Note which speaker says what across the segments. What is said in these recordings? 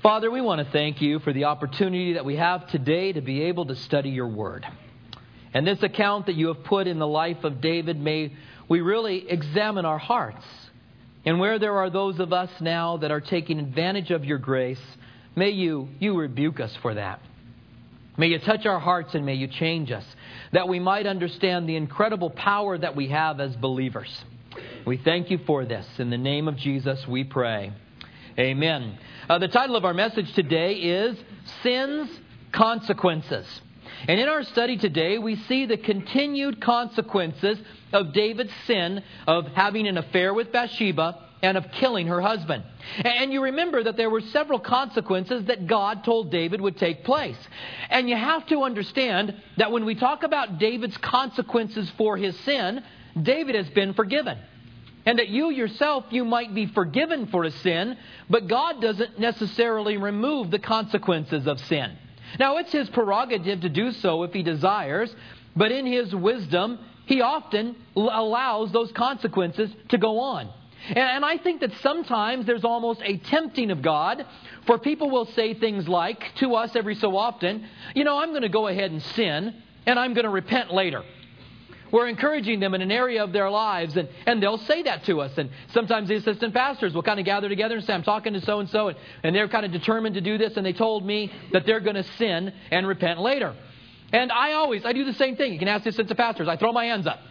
Speaker 1: Father, we want to thank you for the opportunity that we have today to be able to study your word. And this account that you have put in the life of David, may we really examine our hearts. And where there are those of us now that are taking advantage of your grace, may you rebuke us for that. May you touch our hearts and may you change us, that we might understand the incredible power that we have as believers. We thank you for this. In the name of Jesus, we pray. Amen. The title of our message today is Sin's Consequences. And in our study today, we see the continued consequences of David's sin of having an affair with Bathsheba and of killing her husband. And you remember that there were several consequences that God told David would take place. And you have to understand that when we talk about David's consequences for his sin, David has been forgiven. And that you yourself, you might be forgiven for a sin, but God doesn't necessarily remove the consequences of sin. Now, it's His prerogative to do so if He desires, but in His wisdom, He often allows those consequences to go on. And I think that sometimes there's almost a tempting of God, for people will say things like to us every so often, I'm going to go ahead and sin, and I'm going to repent later. We're encouraging them in an area of their lives, and they'll say that to us. And sometimes the assistant pastors will kind of gather together and say, I'm talking to so-and-so, and they're kind of determined to do this, and they told me that they're going to sin and repent later. And I do the same thing. You can ask the assistant pastors. I throw my hands up.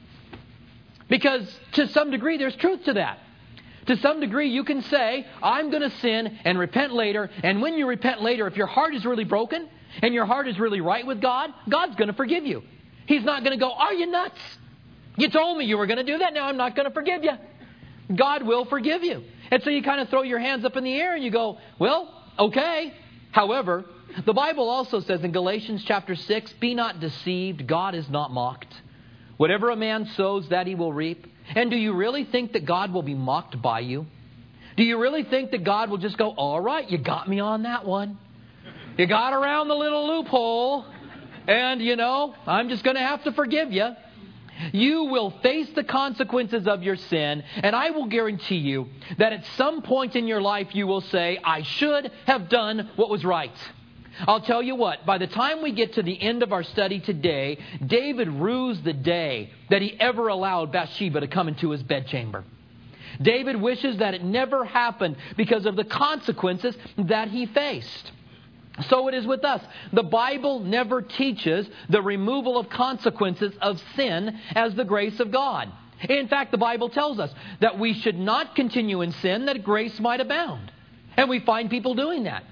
Speaker 1: Because to some degree, there's truth to that. To some degree, you can say, I'm going to sin and repent later. And when you repent later, if your heart is really broken and your heart is really right with God, God's going to forgive you. He's not going to go, are you nuts? You told me you were going to do that. Now I'm not going to forgive you. God will forgive you. And so you kind of throw your hands up in the air and you go, well, okay. However, the Bible also says in Galatians chapter 6, be not deceived. God is not mocked. Whatever a man sows, that he will reap. And do you really think that God will be mocked by you? Do you really think that God will just go, all right, you got me on that one. You got around the little loophole. And, I'm just going to have to forgive you. You will face the consequences of your sin. And I will guarantee you that at some point in your life you will say, I should have done what was right. I'll tell you what, by the time we get to the end of our study today, David rues the day that he ever allowed Bathsheba to come into his bedchamber. David wishes that it never happened because of the consequences that he faced. So it is with us. The Bible never teaches the removal of consequences of sin as the grace of God. In fact, the Bible tells us that we should not continue in sin that grace might abound. And we find people doing that.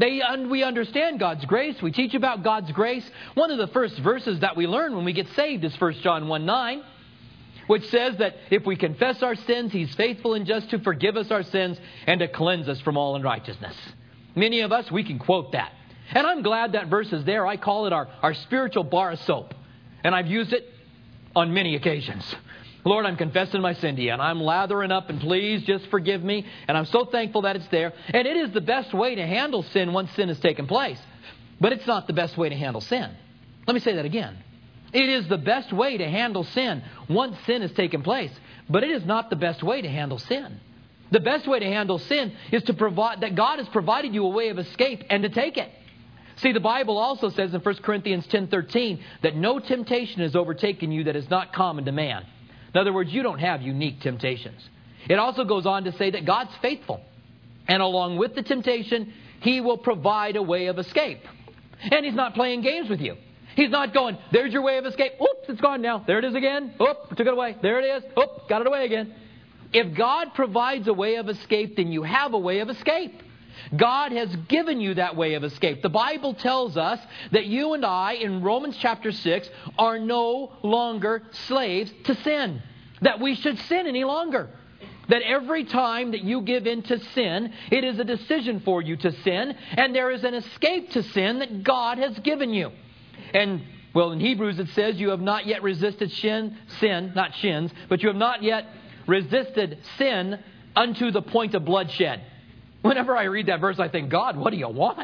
Speaker 1: We understand God's grace. We teach about God's grace. One of the first verses that we learn when we get saved is 1 John 1:9, which says that if we confess our sins, He's faithful and just to forgive us our sins and to cleanse us from all unrighteousness. Many of us, we can quote that. And I'm glad that verse is there. I call it our spiritual bar of soap. And I've used it on many occasions. Lord, I'm confessing my sin to you, and I'm lathering up, and please just forgive me. And I'm so thankful that it's there. And it is the best way to handle sin once sin has taken place. But it's not the best way to handle sin. Let me say that again. It is the best way to handle sin once sin has taken place. But it is not the best way to handle sin. The best way to handle sin is to provide that God has provided you a way of escape and to take it. See, the Bible also says in 1 Corinthians 10:13 that no temptation has overtaken you that is not common to man. In other words, you don't have unique temptations. It also goes on to say that God's faithful. And along with the temptation, He will provide a way of escape. And He's not playing games with you. He's not going, there's your way of escape. Oops, it's gone now. There it is again. Oop, took it away. There it is. Oop, got it away again. If God provides a way of escape, then you have a way of escape. God has given you that way of escape. The Bible tells us that you and I, in Romans chapter 6, are no longer slaves to sin. That we should sin any longer. That every time that you give in to sin, it is a decision for you to sin. And there is an escape to sin that God has given you. And, in Hebrews it says, you have not yet resisted sin, not shins, but you have not yet resisted sin unto the point of bloodshed. Whenever I read that verse, I think, God, what do you want?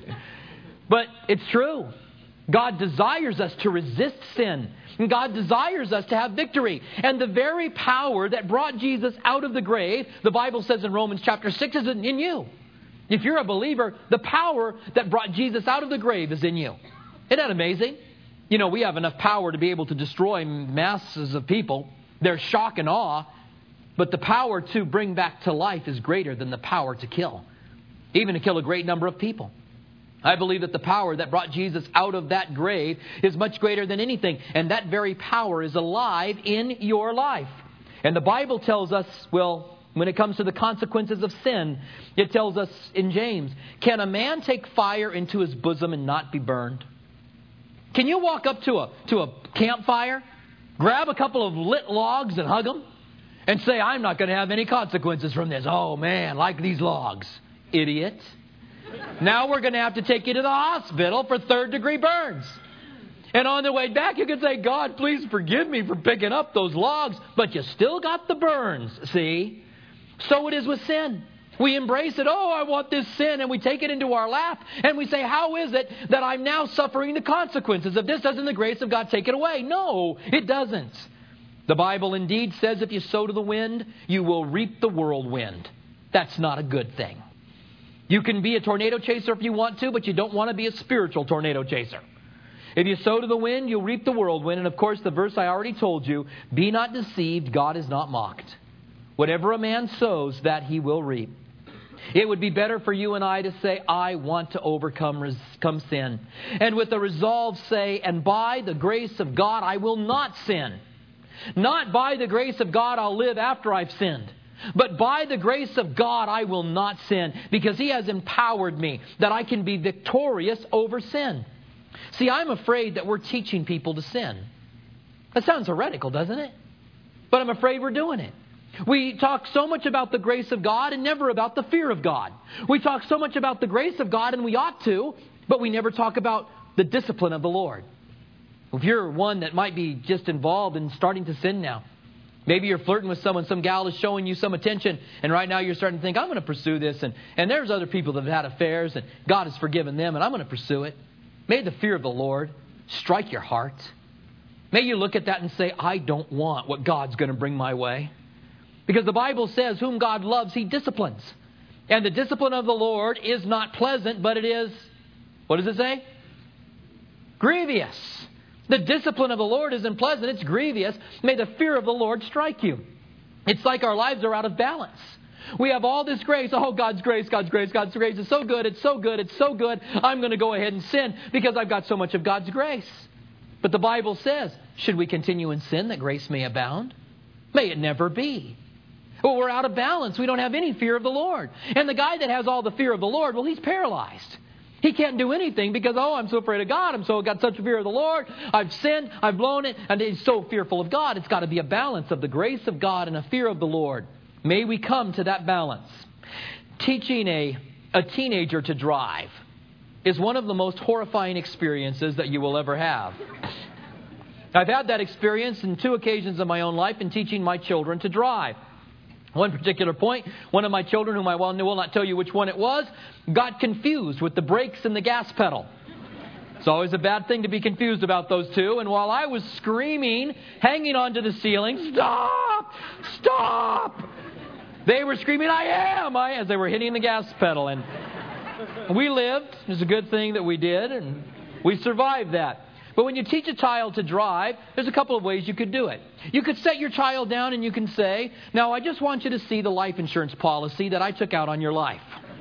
Speaker 1: But it's true. God desires us to resist sin. And God desires us to have victory. And the very power that brought Jesus out of the grave, the Bible says in Romans chapter 6, is in you. If you're a believer, the power that brought Jesus out of the grave is in you. Isn't that amazing? You know, we have enough power to be able to destroy masses of people. There's shock and awe. But the power to bring back to life is greater than the power to kill. Even to kill a great number of people. I believe that the power that brought Jesus out of that grave is much greater than anything. And that very power is alive in your life. And the Bible tells us, well, when it comes to the consequences of sin, it tells us in James, can a man take fire into his bosom and not be burned? Can you walk up to a campfire, grab a couple of lit logs and hug them, and say, I'm not going to have any consequences from this? Oh man, like these logs. Idiot. Now we're going to have to take you to the hospital for 3rd-degree burns. And on the way back, you can say, God, please forgive me for picking up those logs. But you still got the burns, see? So it is with sin. We embrace it. Oh, I want this sin. And we take it into our lap. And we say, how is it that I'm now suffering the consequences of this? Doesn't the grace of God take it away? No, it doesn't. The Bible indeed says if you sow to the wind, you will reap the whirlwind. That's not a good thing. You can be a tornado chaser if you want to, but you don't want to be a spiritual tornado chaser. If you sow to the wind, you'll reap the whirlwind. And of course, the verse I already told you, be not deceived, God is not mocked. Whatever a man sows, that he will reap. It would be better for you and I to say, I want to overcome sin. And with the resolve say, and by the grace of God, I will not sin. Not by the grace of God, I'll live after I've sinned. But by the grace of God, I will not sin, because He has empowered me that I can be victorious over sin. See, I'm afraid that we're teaching people to sin. That sounds heretical, doesn't it? But I'm afraid we're doing it. We talk so much about the grace of God and never about the fear of God. We talk so much about the grace of God, and we ought to, but we never talk about the discipline of the Lord. If you're one that might be just involved in starting to sin now, maybe you're flirting with someone, some gal is showing you some attention, and right now you're starting to think, I'm going to pursue this, and there's other people that have had affairs, and God has forgiven them, and I'm going to pursue it. May the fear of the Lord strike your heart. May you look at that and say, I don't want what God's going to bring my way. Because the Bible says, whom God loves, He disciplines. And the discipline of the Lord is not pleasant, but it is, what does it say? Grievous. The discipline of the Lord isn't pleasant, it's grievous. May the fear of the Lord strike you. It's like our lives are out of balance. We have all this grace. Oh, God's grace, God's grace, God's grace is so good, it's so good, it's so good. I'm going to go ahead and sin because I've got so much of God's grace. But the Bible says, should we continue in sin that grace may abound? May it never be. Well, we're out of balance. We don't have any fear of the Lord. And the guy that has all the fear of the Lord, well, he's paralyzed. He can't do anything because, oh, I'm so afraid of God. I've got such a fear of the Lord. I've sinned. I've blown it. And he's so fearful of God. It's got to be a balance of the grace of God and a fear of the Lord. May we come to that balance. Teaching a teenager to drive is one of the most horrifying experiences that you will ever have. I've had that experience in 2 occasions in my own life in teaching my children to drive. One particular point, one of my children, whom I will not tell you which one it was, got confused with the brakes and the gas pedal. It's always a bad thing to be confused about those two. And while I was screaming, hanging onto the ceiling, stop, stop, they were screaming, I am, as they were hitting the gas pedal. And we lived. It was a good thing that we did, and we survived that. But when you teach a child to drive, there's a couple of ways you could do it. You could set your child down and you can say, now I just want you to see the life insurance policy that I took out on your life.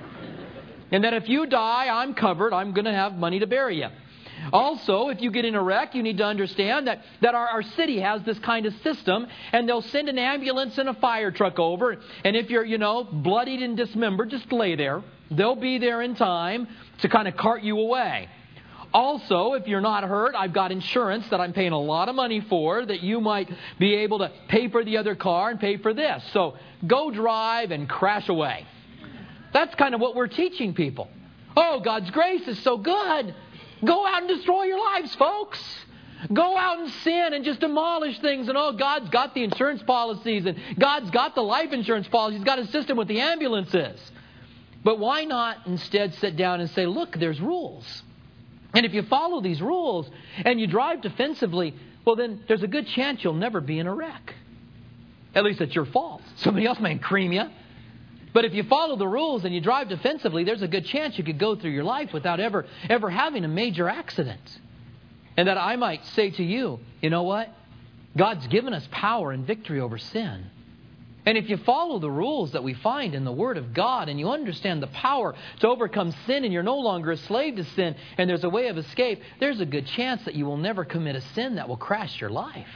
Speaker 1: And that if you die, I'm covered. I'm going to have money to bury you. Also, if you get in a wreck, you need to understand that our city has this kind of system, and they'll send an ambulance and a fire truck over. And if you're, bloodied and dismembered, just lay there. They'll be there in time to kind of cart you away. Also, if you're not hurt, I've got insurance that I'm paying a lot of money for that you might be able to pay for the other car and pay for this. So go drive and crash away. That's kind of what we're teaching people. Oh, God's grace is so good. Go out and destroy your lives, folks. Go out and sin and just demolish things. And God's got the insurance policies and God's got the life insurance policies. He's got a system with the ambulances. But why not instead sit down and say, look, there's rules. And if you follow these rules and you drive defensively, well, then there's a good chance you'll never be in a wreck. At least it's your fault. Somebody else may cream you. But if you follow the rules and you drive defensively, there's a good chance you could go through your life without ever having a major accident. And that I might say to you, you know what? God's given us power and victory over sin. And if you follow the rules that we find in the Word of God and you understand the power to overcome sin and you're no longer a slave to sin and there's a way of escape, there's a good chance that you will never commit a sin that will crash your life.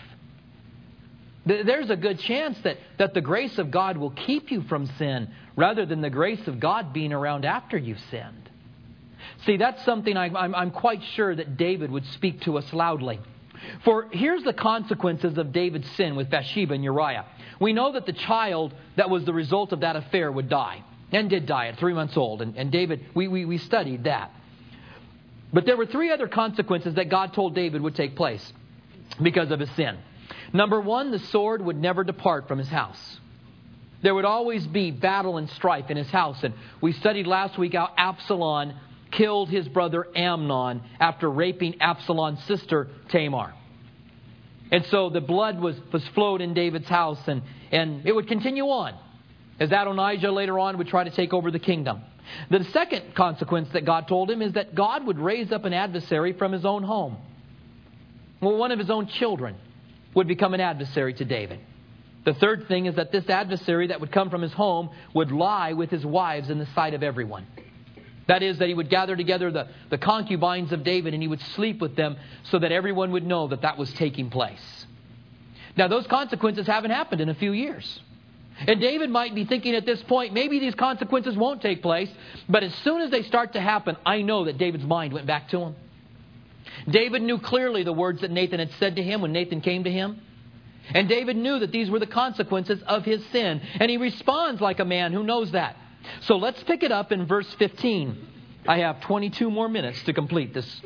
Speaker 1: There's a good chance that the grace of God will keep you from sin rather than the grace of God being around after you've sinned. See, that's something I'm quite sure that David would speak to us loudly. For here's the consequences of David's sin with Bathsheba and Uriah. We know that the child that was the result of that affair would die, and did die at 3 months old. And David, we studied that. But there were 3 other consequences that God told David would take place because of his sin. Number 1, the sword would never depart from his house. There would always be battle and strife in his house. And we studied last week how Absalom killed his brother Amnon after raping Absalom's sister Tamar. And so the blood was flowed in David's house, and it would continue on as Adonijah later on would try to take over the kingdom. The second consequence that God told him is that God would raise up an adversary from his own home. Well, one of his own children would become an adversary to David. The third thing is that this adversary that would come from his home would lie with his wives in the sight of everyone. That is, that he would gather together the concubines of David and he would sleep with them so that everyone would know that was taking place. Now, those consequences haven't happened in a few years. And David might be thinking at this point, maybe these consequences won't take place. But as soon as they start to happen, I know that David's mind went back to him. David knew clearly the words that Nathan had said to him when Nathan came to him. And David knew that these were the consequences of his sin. And he responds like a man who knows that. So let's pick it up in verse 15. I have 22 more minutes to complete this.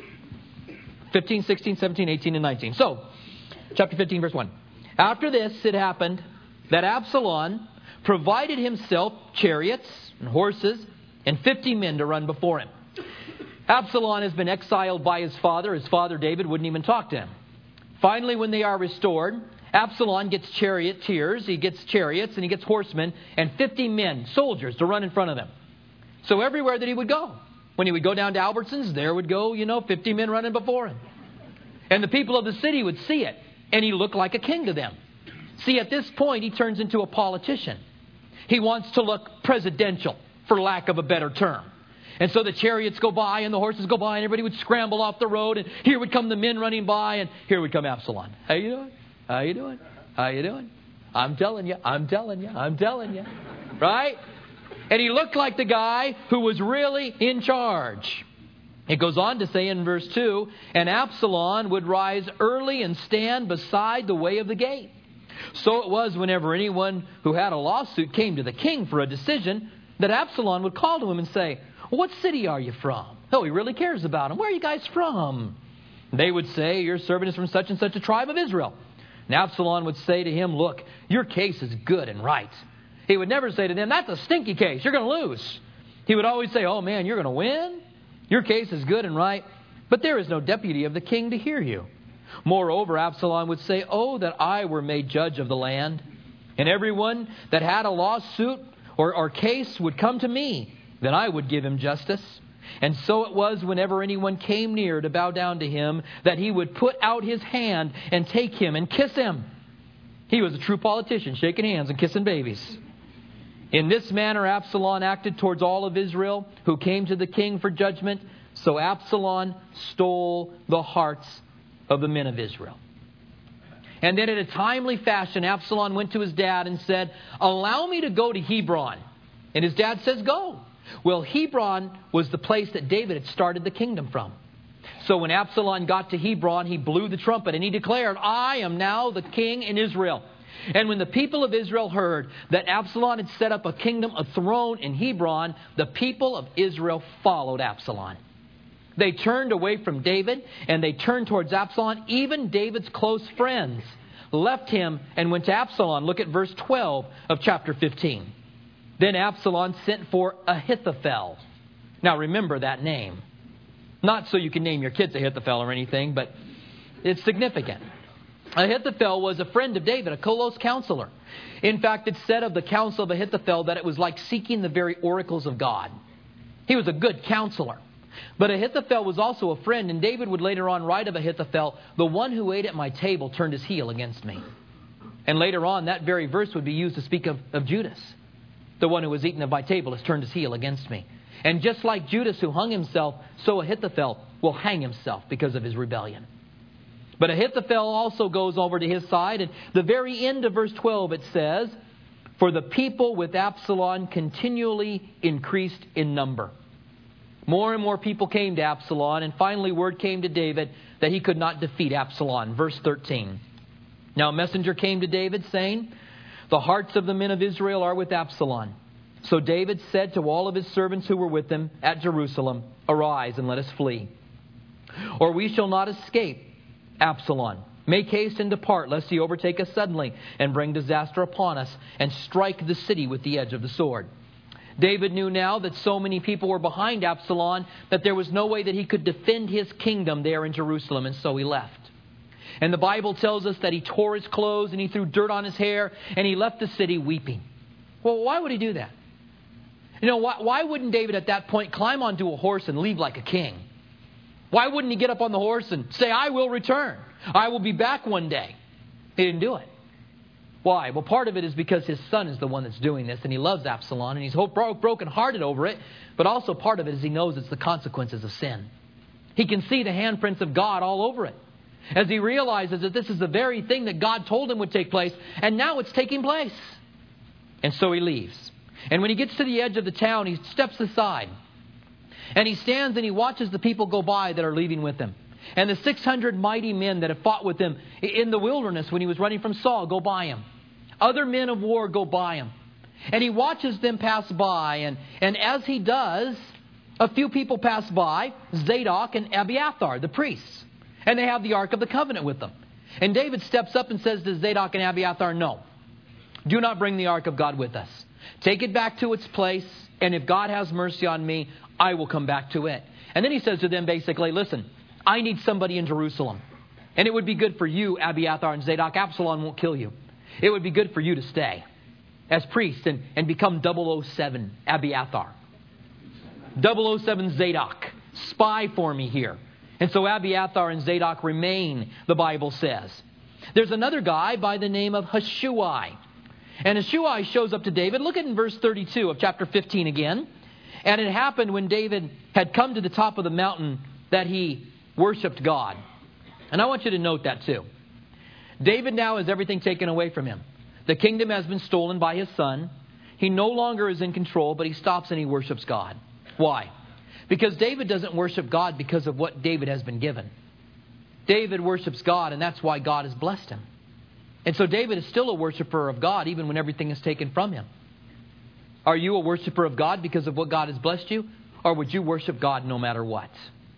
Speaker 1: 15, 16, 17, 18, and 19. So, chapter 15, verse 1. After this, it happened that Absalom provided himself chariots and horses and 50 men to run before him. Absalom has been exiled by his father. His father David wouldn't even talk to him. Finally, when they are restored, Absalom gets charioteers, he gets chariots, and he gets horsemen, and 50 men, soldiers, to run in front of them. So everywhere that he would go, when he would go down to Albertsons, there would go, 50 men running before him. And the people of the city would see it, and he looked like a king to them. See, at this point, he turns into a politician. He wants to look presidential, for lack of a better term. And so the chariots go by and the horses go by and everybody would scramble off the road, and here would come the men running by, and here would come Absalom. How you doing? How you doing? How you doing? I'm telling you. Right? And he looked like the guy who was really in charge. It goes on to say in verse 2, and Absalom would rise early and stand beside the way of the gate. So it was whenever anyone who had a lawsuit came to the king for a decision, that Absalom would call to him and say, what city are you from? Oh, he really cares about him. Where are you guys from? They would say, your servant is from such and such a tribe of Israel. And Absalom would say to him, look, your case is good and right. He would never say to them, that's a stinky case. You're going to lose. He would always say, oh man, you're going to win. Your case is good and right. But there is no deputy of the king to hear you. Moreover, Absalom would say, oh, that I were made judge of the land. And everyone that had a lawsuit or case would come to me. Then I would give him justice. And so it was whenever anyone came near to bow down to him, that he would put out his hand and take him and kiss him. He was a true politician, shaking hands and kissing babies. In this manner Absalom acted towards all of Israel who came to the king for judgment. So Absalom stole the hearts of the men of Israel. And then in a timely fashion, Absalom went to his dad and said, allow me to go to Hebron. And his dad says, go. Well, Hebron was the place that David had started the kingdom from. So when Absalom got to Hebron, he blew the trumpet and he declared, I am now the king in Israel. And when the people of Israel heard that Absalom had set up a kingdom, a throne in Hebron, the people of Israel followed Absalom. They turned away from David and they turned towards Absalom. Even David's close friends left him and went to Absalom. Look at verse 12 of chapter 15. Then Absalom sent for Ahithophel. Now remember that name. Not so you can name your kids Ahithophel or anything, but it's significant. Ahithophel was a friend of David, a close counselor. In fact, it's said of the counsel of Ahithophel that it was like seeking the very oracles of God. He was a good counselor. But Ahithophel was also a friend, and David would later on write of Ahithophel, the one who ate at my table turned his heel against me. And later on, that very verse would be used to speak of Judas. The one who was eaten at my table has turned his heel against me. And just like Judas who hung himself, so Ahithophel will hang himself because of his rebellion. But Ahithophel also goes over to his side. And the very end of verse 12 it says, for the people with Absalom continually increased in number. More and more people came to Absalom, and finally word came to David that he could not defeat Absalom. Verse 13. Now a messenger came to David saying, the hearts of the men of Israel are with Absalom. So David said to all of his servants who were with him at Jerusalem, arise and let us flee, or we shall not escape Absalom. Make haste and depart, lest he overtake us suddenly and bring disaster upon us and strike the city with the edge of the sword. David knew now that so many people were behind Absalom that there was no way that he could defend his kingdom there in Jerusalem, and so he left. And the Bible tells us that he tore his clothes and he threw dirt on his hair and he left the city weeping. Well, why would he do that? You know, why wouldn't David at that point climb onto a horse and leave like a king? Why wouldn't he get up on the horse and say, I will return. I will be back one day. He didn't do it. Why? Well, part of it is because his son is the one that's doing this, and he loves Absalom, and he's broken-hearted over it. But also part of it is he knows it's the consequences of sin. He can see the handprints of God all over it, as he realizes that this is the very thing that God told him would take place, and now it's taking place. And so he leaves. And when he gets to the edge of the town, he steps aside. And he stands and he watches the people go by that are leaving with him. And the 600 mighty men that have fought with him in the wilderness when he was running from Saul go by him. Other men of war go by him. And he watches them pass by. And as he does, a few people pass by, Zadok and Abiathar, the priests. And they have the Ark of the Covenant with them. And David steps up and says to Zadok and Abiathar, no, do not bring the Ark of God with us. Take it back to its place, and if God has mercy on me, I will come back to it. And then he says to them basically, listen, I need somebody in Jerusalem. And it would be good for you, Abiathar and Zadok. Absalom won't kill you. It would be good for you to stay as priests and become 007 Abiathar. 007 Zadok. Spy for me here. And so Abiathar and Zadok remain, the Bible says. There's another guy by the name of Hushui. And Hushui shows up to David. Look at in verse 32 of chapter 15 again. And it happened when David had come to the top of the mountain that he worshipped God. And I want you to note that too. David now has everything taken away from him. The kingdom has been stolen by his son. He no longer is in control, but he stops and he worships God. Why? Because David doesn't worship God because of what David has been given. David worships God, and that's why God has blessed him. And so David is still a worshiper of God even when everything is taken from him. Are you a worshiper of God because of what God has blessed you? Or would you worship God no matter what?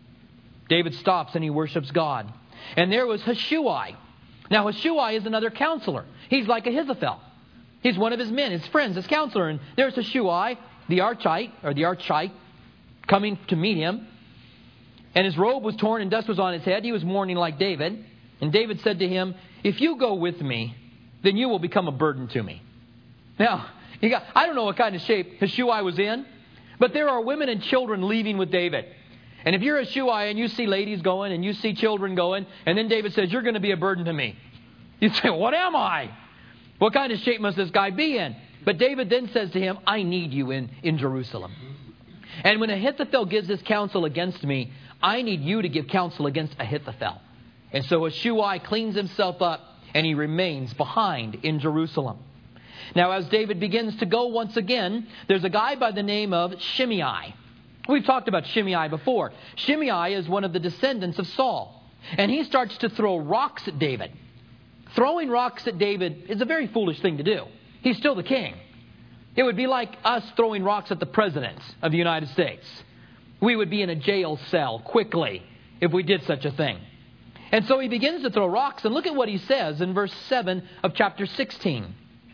Speaker 1: David stops and he worships God. And there was Hushui. Now Hushui is another counselor. He's like Ahithophel. He's one of his men, his friends, his counselor. And there's Hushui, the Archite, coming to meet him. And his robe was torn and dust was on his head. He was mourning like David. And David said to him, if you go with me, then you will become a burden to me. Now, I don't know what kind of shape Hushui was in, but there are women and children leaving with David. And if you're Hushui and you see ladies going and you see children going, and then David says, you're going to be a burden to me. You say, what am I? What kind of shape must this guy be in? But David then says to him, I need you in Jerusalem. And when Ahithophel gives his counsel against me, I need you to give counsel against Ahithophel. And so Hushui cleans himself up and he remains behind in Jerusalem. Now, as David begins to go once again, there's a guy by the name of Shimei. We've talked about Shimei before. Shimei is one of the descendants of Saul. And he starts to throw rocks at David. Throwing rocks at David is a very foolish thing to do. He's still the king. It would be like us throwing rocks at the president of the United States. We would be in a jail cell quickly if we did such a thing. And so he begins to throw rocks. And look at what he says in verse 7 of chapter 16.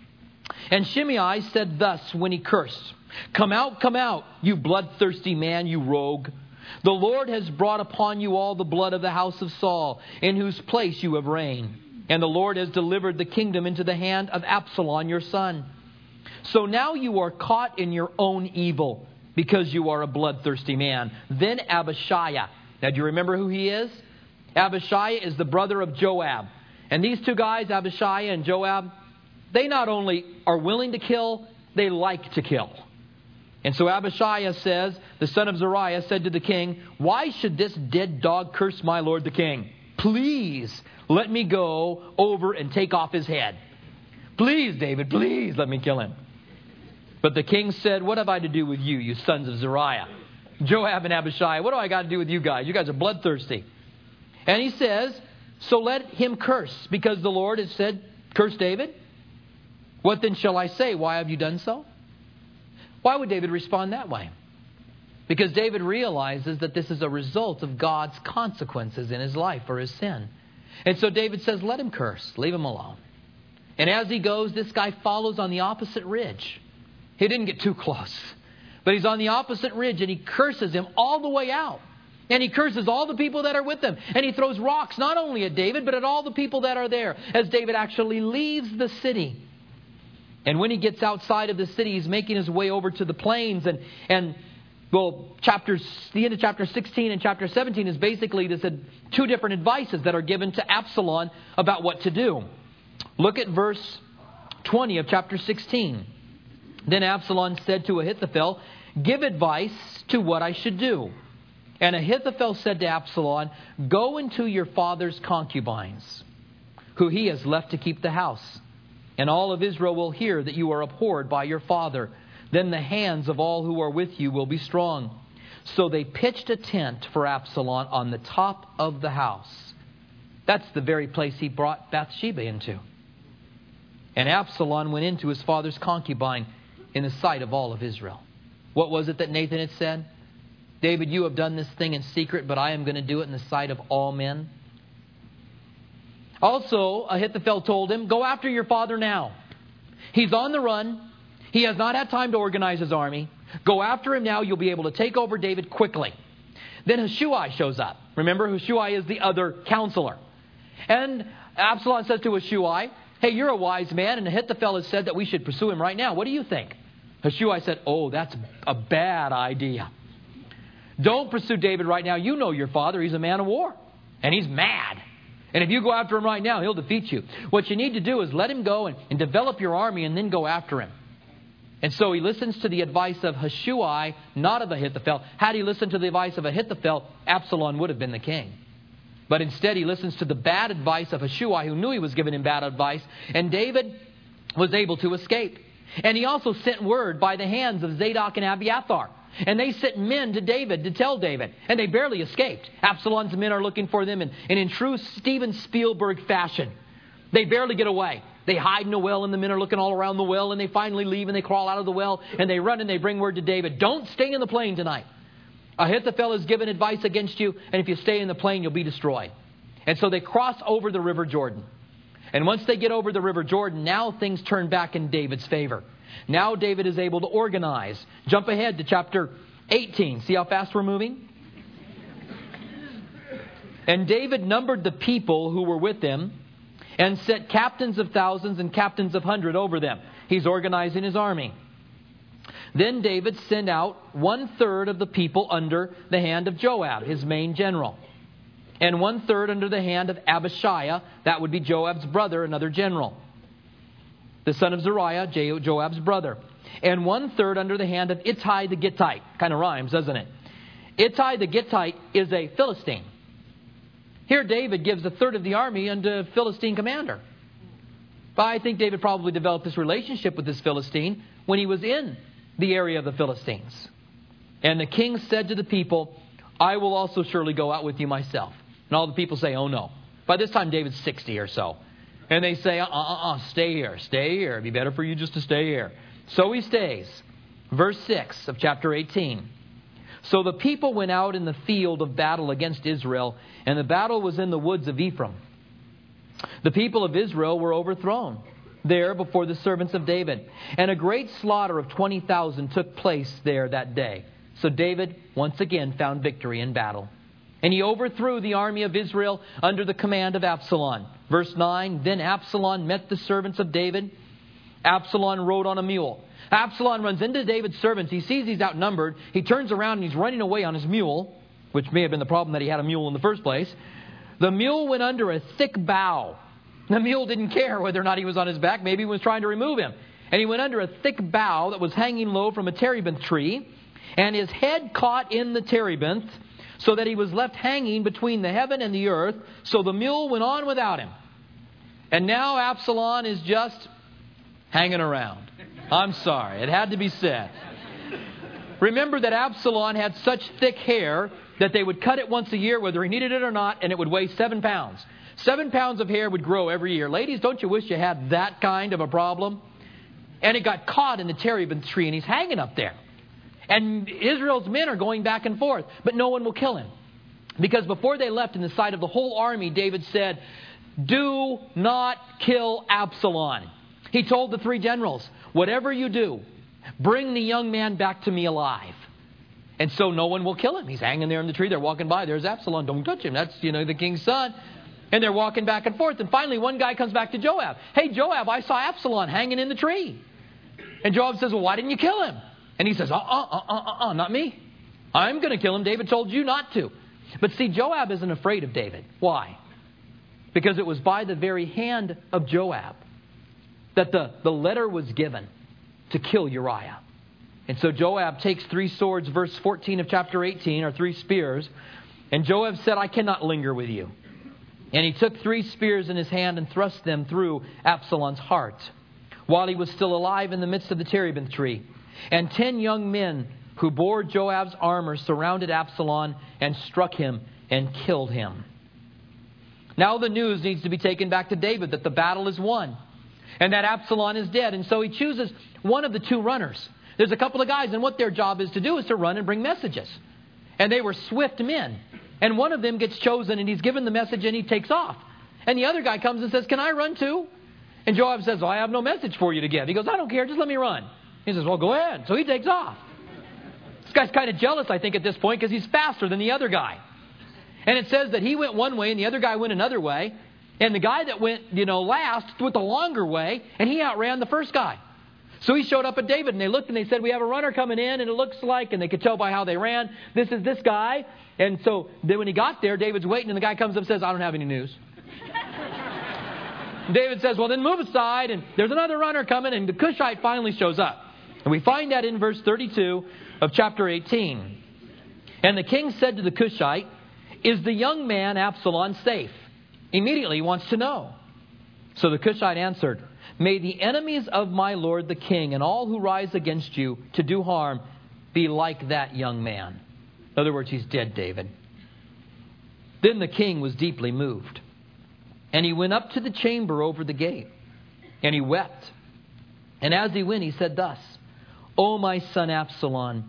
Speaker 1: And Shimei said thus when he cursed, come out, you bloodthirsty man, you rogue. The Lord has brought upon you all the blood of the house of Saul, in whose place you have reigned. and the Lord has delivered the kingdom into the hand of Absalom your son. So now you are caught in your own evil, because you are a bloodthirsty man. Then Abishai. Now do you remember who he is? Abishai is the brother of Joab. And these two guys, Abishai and Joab, they not only are willing to kill, they like to kill. And so Abishai says, the son of Zeruiah said to the king, "Why should this dead dog curse my lord the king? Please let me go over and take off his head. Please, David, please let me kill him." But the king said, "What have I to do with you, you sons of Zeruiah? Joab and Abishai, what do I got to do with you guys? You guys are bloodthirsty." And he says, "So let him curse, because the Lord has said, curse David. What then shall I say? Why have you done so?" Why would David respond that way? Because David realizes that this is a result of God's consequences in his life for his sin. And so David says, let him curse. Leave him alone. And as he goes, this guy follows on the opposite ridge. He didn't get too close. But he's on the opposite ridge and he curses him all the way out. And he curses all the people that are with him. And he throws rocks not only at David, but at all the people that are there as David actually leaves the city. And when he gets outside of the city, he's making his way over to the plains. The end of chapter 16 and chapter 17 is basically two different advices that are given to Absalom about what to do. Look at verse 20 of chapter 16. Then Absalom said to Ahithophel, "Give advice to what I should do." And Ahithophel said to Absalom, "Go into your father's concubines, who he has left to keep the house. And all of Israel will hear that you are abhorred by your father. Then the hands of all who are with you will be strong." So they pitched a tent for Absalom on the top of the house. That's the very place he brought Bathsheba into. And Absalom went into his father's concubine in the sight of all of Israel. What was it that Nathan had said? "David, you have done this thing in secret, but I am going to do it in the sight of all men." Also, Ahithophel told him, "Go after your father now. He's on the run. He has not had time to organize his army. Go after him now. You'll be able to take over David quickly." Then Hushai shows up. Remember, Hushai is the other counselor. And Absalom says to Hushai, "Hey, you're a wise man, and Ahithophel has said that we should pursue him right now. What do you think?" Hushai said, "Oh, that's a bad idea. Don't pursue David right now. You know your father. He's a man of war. And he's mad. And if you go after him right now, he'll defeat you. What you need to do is let him go and develop your army and then go after him." And so he listens to the advice of Hushai, not of Ahithophel. Had he listened to the advice of Ahithophel, Absalom would have been the king. But instead he listens to the bad advice of Hushai, who knew he was giving him bad advice. And David was able to escape. And he also sent word by the hands of Zadok and Abiathar. And they sent men to David to tell David. And they barely escaped. Absalom's men are looking for them. And in true Steven Spielberg fashion, they barely get away. They hide in a well and the men are looking all around the well. And they finally leave and they crawl out of the well. And they run and they bring word to David. "Don't stay in the plain tonight. Ahithophel has given advice against you. And if you stay in the plain, you'll be destroyed." And so they cross over the river Jordan. And once they get over the river Jordan, now things turn back in David's favor. Now David is able to organize. Jump ahead to chapter 18. See how fast we're moving? "And David numbered the people who were with him and set captains of thousands and captains of 100 over them." He's organizing his army. "Then David sent out 1/3 of the people under the hand of Joab, his main general. And 1/3 under the hand of Abishai, that would be Joab's brother, another general. The son of Zeruiah, Joab's brother. And 1/3 under the hand of Ittai the Gittite." Kind of rhymes, doesn't it? Ittai the Gittite is a Philistine. Here David gives 1/3 of the army unto a Philistine commander. But I think David probably developed this relationship with this Philistine when he was in the area of the Philistines. "And the king said to the people, I will also surely go out with you myself." And all the people say, "Oh no." By this time David's 60 or so. And they say, stay here. It'd be better for you just to stay here. So he stays. Verse 6 of chapter 18. "So the people went out in the field of battle against Israel, and the battle was in the woods of Ephraim. The people of Israel were overthrown there before the servants of David. And a great slaughter of 20,000 took place there that day. So David once again found victory in battle. And he overthrew the army of Israel under the command of Absalom. Verse 9, then Absalom met the servants of David. Absalom rode on a mule. Absalom runs into David's servants. He sees he's outnumbered. He turns around and he's running away on his mule, which may have been the problem that he had a mule in the first place. The mule went under a thick bough. The mule didn't care whether or not he was on his back. Maybe he was trying to remove him. And he went under a thick bough that was hanging low from a terebinth tree. And his head caught in the terebinth, so that he was left hanging between the heaven and the earth. So the mule went on without him. And now Absalom is just hanging around. I'm sorry, it had to be said. Remember that Absalom had such thick hair that they would cut it once a year, whether he needed it or not, and it would weigh 7 pounds. 7 pounds of hair would grow every year. Ladies, don't you wish you had that kind of a problem? And it got caught in the terebinth tree, and he's hanging up there. And Israel's men are going back and forth, but no one will kill him. Because before they left in the sight of the whole army, David said, do not kill Absalom. He told the 3 generals, whatever you do, bring the young man back to me alive. And so no one will kill him. He's hanging there in the tree. They're walking by. There's Absalom. Don't touch him. That's, the king's son. And they're walking back and forth. And finally, one guy comes back to Joab. Hey, Joab, I saw Absalom hanging in the tree. And Joab says, well, why didn't you kill him? And he says, not me. I'm going to kill him. David told you not to. But see, Joab isn't afraid of David. Why? Because it was by the very hand of Joab that the letter was given to kill Uriah. And so Joab takes 3 swords, verse 14 of chapter 18, or 3 spears. And Joab said, I cannot linger with you. And he took 3 spears in his hand and thrust them through Absalom's heart, while he was still alive in the midst of the terebinth tree. And 10 young men who bore Joab's armor surrounded Absalom and struck him and killed him. Now the news needs to be taken back to David that the battle is won and that Absalom is dead. And so he chooses one of the 2 runners. There's a couple of guys, and what their job is to do is to run and bring messages. And they were swift men. And one of them gets chosen, and he's given the message, and he takes off. And the other guy comes and says, can I run too? And Joab says, well, I have no message for you to give. He goes, I don't care, just let me run. He says, well, go ahead. So he takes off. This guy's kind of jealous, I think, at this point, because he's faster than the other guy. And it says that he went one way and the other guy went another way. And the guy that went, last went the longer way, and he outran the first guy. So he showed up at David, and they looked and they said, we have a runner coming in, and it looks like, and they could tell by how they ran, this is this guy. And so then when he got there, David's waiting, and the guy comes up and says, I don't have any news. David says, well, then move aside, and there's another runner coming, and the Cushite finally shows up. And we find that in verse 32 of chapter 18. And the king said to the Cushite, is the young man Absalom safe? Immediately he wants to know. So the Cushite answered, may the enemies of my lord the king and all who rise against you to do harm be like that young man. In other words, he's dead, David. Then the king was deeply moved. And he went up to the chamber over the gate. And he wept. And as he went, he said thus, O my son Absalom,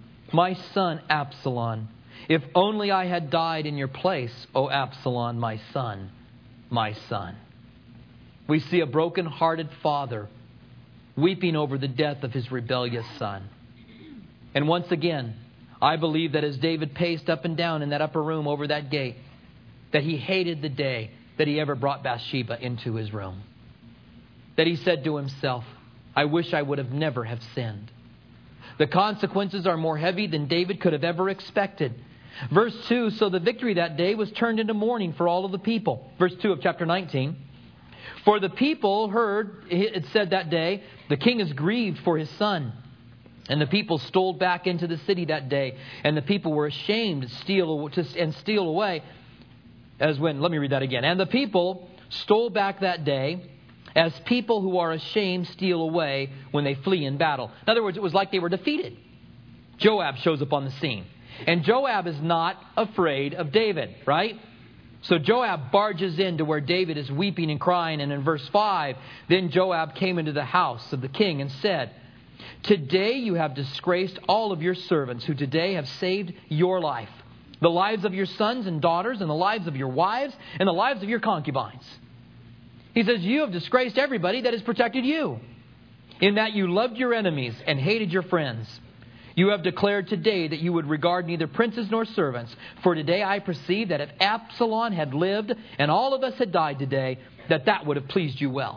Speaker 1: if only I had died in your place, O Absalom, my son, my son. We see a broken-hearted father weeping over the death of his rebellious son. And once again, I believe that as David paced up and down in that upper room over that gate, that he hated the day that he ever brought Bathsheba into his room. That he said to himself, I wish I would have never have sinned. The consequences are more heavy than David could have ever expected. Verse 2, so the victory that day was turned into mourning for all of the people. Verse 2 of chapter 19. For the people heard, it said that day, the king is grieved for his son. And the people stole back into the city that day. And the people were ashamed to steal away. Let me read that again. And the people stole back that day as people who are ashamed steal away when they flee in battle. In other words, it was like they were defeated. Joab shows up on the scene. And Joab is not afraid of David, right? So Joab barges into where David is weeping and crying. And in verse 5, then Joab came into the house of the king and said, today you have disgraced all of your servants who today have saved your life, the lives of your sons and daughters, and the lives of your wives, and the lives of your concubines. He says, you have disgraced everybody that has protected you, in that you loved your enemies and hated your friends. You have declared today that you would regard neither princes nor servants. For today I perceive that if Absalom had lived and all of us had died today, that would have pleased you well.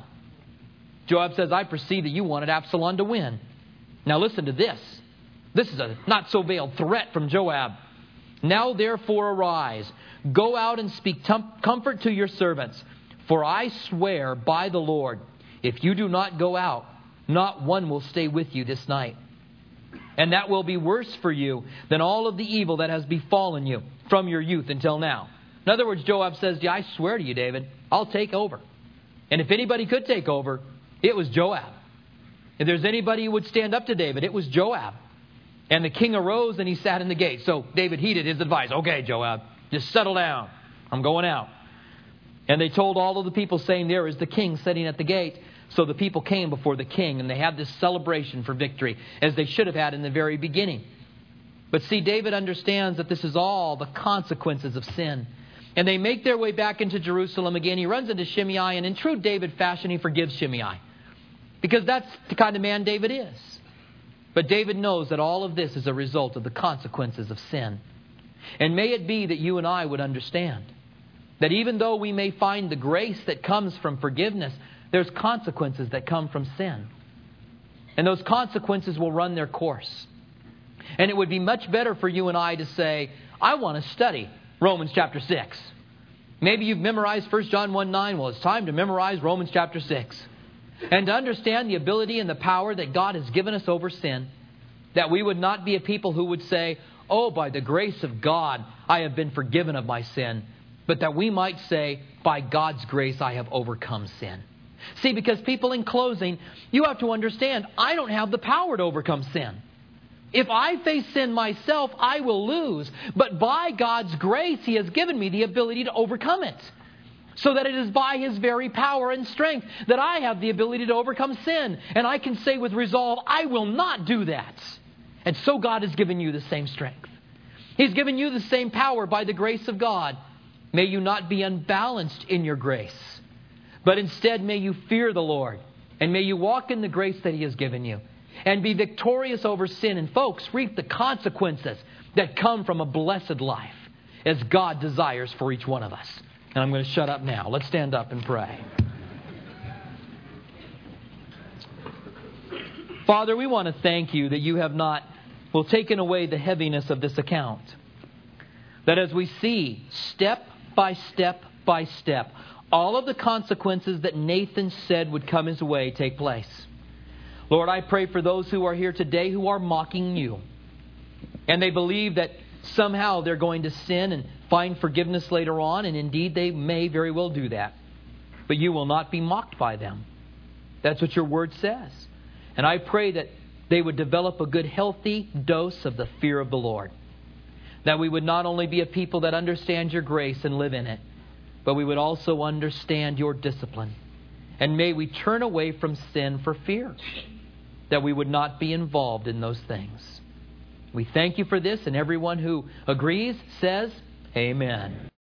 Speaker 1: Joab says, I perceive that you wanted Absalom to win. Now listen to this. This is a not so veiled threat from Joab. Now therefore arise, go out and speak comfort to your servants. For I swear by the Lord, if you do not go out, not one will stay with you this night. And that will be worse for you than all of the evil that has befallen you from your youth until now. In other words, Joab says, I swear to you, David, I'll take over. And if anybody could take over, it was Joab. If there's anybody who would stand up to David, it was Joab. And the king arose and he sat in the gate. So David heeded his advice. Okay, Joab, just settle down. I'm going out. And they told all of the people, saying, there is the king sitting at the gate. So the people came before the king, and they had this celebration for victory, as they should have had in the very beginning. But see, David understands that this is all the consequences of sin. And they make their way back into Jerusalem again. He runs into Shimei, and in true David fashion, he forgives Shimei. Because that's the kind of man David is. But David knows that all of this is a result of the consequences of sin. And may it be that you and I would understand that even though we may find the grace that comes from forgiveness, there's consequences that come from sin. And those consequences will run their course. And it would be much better for you and I to say, I want to study Romans chapter 6. Maybe you've memorized 1 John 1:9. Well, it's time to memorize Romans chapter 6. And to understand the ability and the power that God has given us over sin. That we would not be a people who would say, oh, by the grace of God, I have been forgiven of my sin. But that we might say, by God's grace, I have overcome sin. See, because people, in closing, you have to understand, I don't have the power to overcome sin. If I face sin myself, I will lose. But by God's grace, He has given me the ability to overcome it. So that it is by His very power and strength that I have the ability to overcome sin. And I can say with resolve, I will not do that. And so God has given you the same strength. He's given you the same power by the grace of God. May you not be unbalanced in your grace. But instead, may you fear the Lord. And may you walk in the grace that He has given you. And be victorious over sin. And folks, reap the consequences that come from a blessed life, as God desires for each one of us. And I'm going to shut up now. Let's stand up and pray. Father, we want to thank You that You have not taken away the heaviness of this account. That as we see step by step by step, all of the consequences that Nathan said would come his way take place. Lord, I pray for those who are here today who are mocking You. And they believe that somehow they're going to sin and find forgiveness later on. And indeed, they may very well do that. But You will not be mocked by them. That's what Your Word says. And I pray that they would develop a good, healthy dose of the fear of the Lord. That we would not only be a people that understand Your grace and live in it, but we would also understand Your discipline. And may we turn away from sin for fear, that we would not be involved in those things. We thank You for this, and everyone who agrees says, Amen.